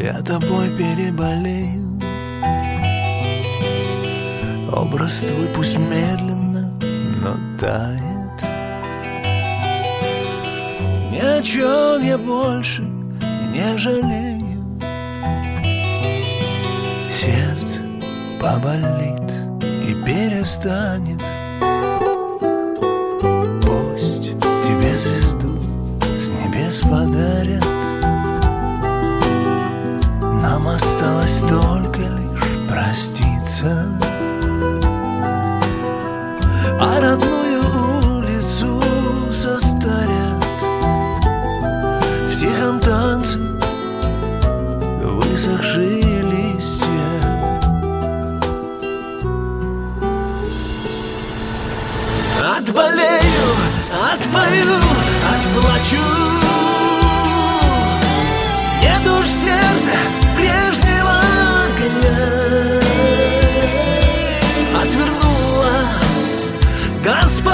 я тобой переболею. Образ твой пусть медленно, но тает. Ни о чем я больше не жалею. Сердце поболит и перестанет. Пусть тебе звезду с небес подарят. Нам осталось только лишь проститься. А родную улицу состарят в тихом танце высохшие листья. Отболею, отпою, отплачу. Нет уж в сердце прежнего огня. Отвернулась Господь.